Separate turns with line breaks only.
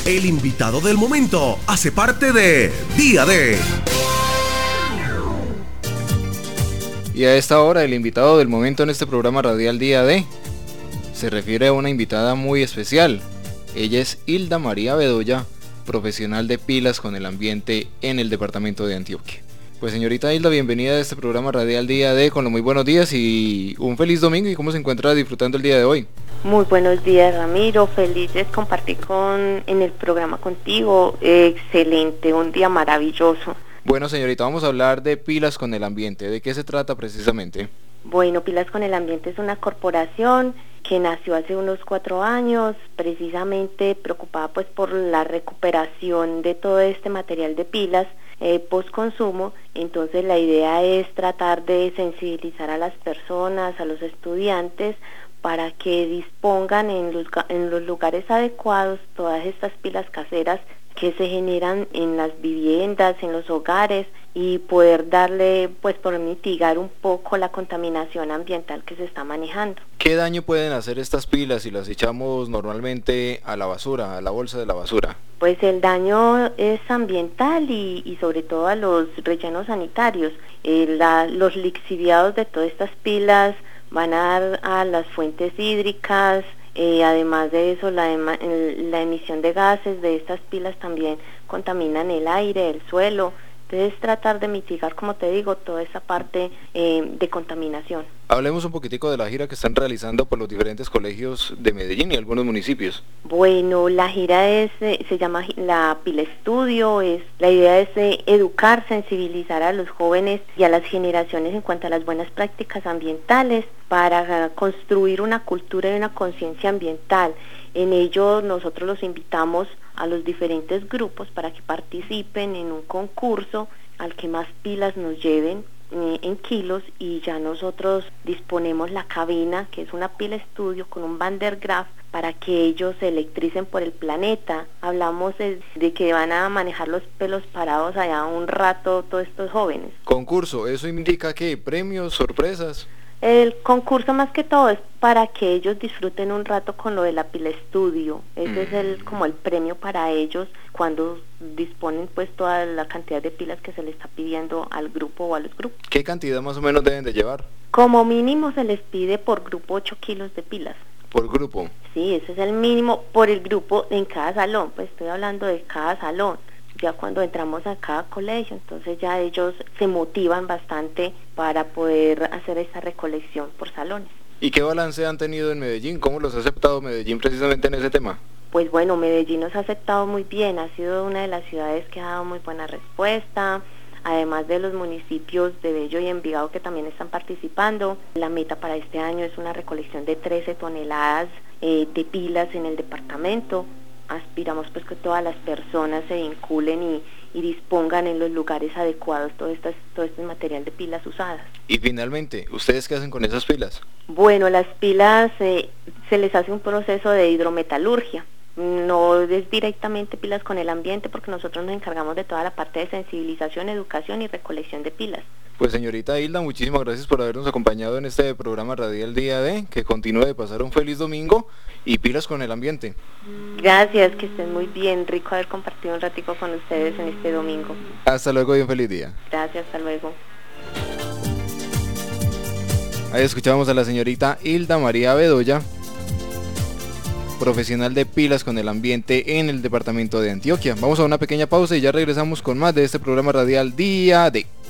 El invitado del momento hace parte de Día D.
Y a esta hora el invitado del momento en este programa radial Día D se refiere a una invitada muy especial. Ella es Hilda María Bedoya, profesional de pilas con el ambiente en el departamento de Antioquia. Pues señorita Hilda, bienvenida a este programa radial Día D con los muy buenos días y un feliz domingo. ¿Y cómo se encuentra disfrutando el día de hoy?
Muy buenos días, Ramiro, felices compartir en el programa contigo, excelente, un día maravilloso.
Bueno señorita, vamos a hablar de pilas con el ambiente. ¿De qué se trata precisamente?
Bueno, Pilas con el Ambiente es una corporación que nació hace unos 4 años, precisamente preocupada pues por la recuperación de todo este material de pilas post consumo. Entonces la idea es tratar de sensibilizar a las personas, a los estudiantes, para que dispongan en los lugares adecuados todas estas pilas caseras que se generan en las viviendas, en los hogares, y poder darle, pues por mitigar un poco la contaminación ambiental que se está manejando.
¿Qué daño pueden hacer estas pilas si las echamos normalmente a la basura, a la bolsa de la basura?
Pues el daño es ambiental y sobre todo a los rellenos sanitarios. Los lixiviados de todas estas pilas van a dar a las fuentes hídricas. Además de eso, la emisión de gases de estas pilas también contaminan el aire, el suelo. Entonces tratar de mitigar, como te digo, toda esa parte de contaminación.
Hablemos un poquitico de la gira que están realizando por los diferentes colegios de Medellín y algunos municipios.
Bueno, la gira se llama la Pila Estudio. La idea es educar, sensibilizar a los jóvenes y a las generaciones en cuanto a las buenas prácticas ambientales para construir una cultura y una conciencia ambiental. En ello nosotros los invitamos a los diferentes grupos para que participen en un concurso al que más pilas nos lleven en kilos, y ya nosotros disponemos la cabina, que es una pila estudio con un Van der Graaf, para que ellos se electricen por el planeta. Hablamos de que van a manejar los pelos parados allá un rato todos estos jóvenes.
Concurso, ¿eso indica qué? ¿Premios, sorpresas?
El concurso más que todo es para que ellos disfruten un rato con lo de la pila estudio. Ese es como el premio para ellos cuando disponen pues toda la cantidad de pilas que se les está pidiendo al grupo o a los grupos.
¿Qué cantidad más o menos deben de llevar?
Como mínimo se les pide por grupo 8 kilos de pilas.
¿Por grupo?
Sí, ese es el mínimo por el grupo en cada salón, pues estoy hablando de cada salón. Ya cuando entramos a cada colegio, entonces ya ellos se motivan bastante para poder hacer esa recolección por salones.
¿Y qué balance han tenido en Medellín? ¿Cómo los ha aceptado Medellín precisamente en ese tema?
Pues bueno, Medellín nos ha aceptado muy bien, ha sido una de las ciudades que ha dado muy buena respuesta, además de los municipios de Bello y Envigado que también están participando. La meta para este año es una recolección de 13 toneladas de pilas en el departamento. Aspiramos pues que todas las personas se vinculen y dispongan en los lugares adecuados todo este material de pilas usadas.
Y finalmente, ¿ustedes qué hacen con esas pilas?
Bueno, las pilas se les hace un proceso de hidrometalurgia. No es directamente pilas con el ambiente porque nosotros nos encargamos de toda la parte de sensibilización, educación y recolección de pilas.
Pues señorita Hilda, muchísimas gracias por habernos acompañado en este programa radial Día D, que continúe de pasar un feliz domingo y pilas con el ambiente.
Gracias, que estén muy bien, rico haber compartido un ratico con ustedes en este domingo.
Hasta luego y un feliz día.
Gracias, hasta luego.
Ahí escuchamos a la señorita Hilda María Bedoya, profesional de pilas con el ambiente en el departamento de Antioquia. Vamos a una pequeña pausa y ya regresamos con más de este programa radial Día D.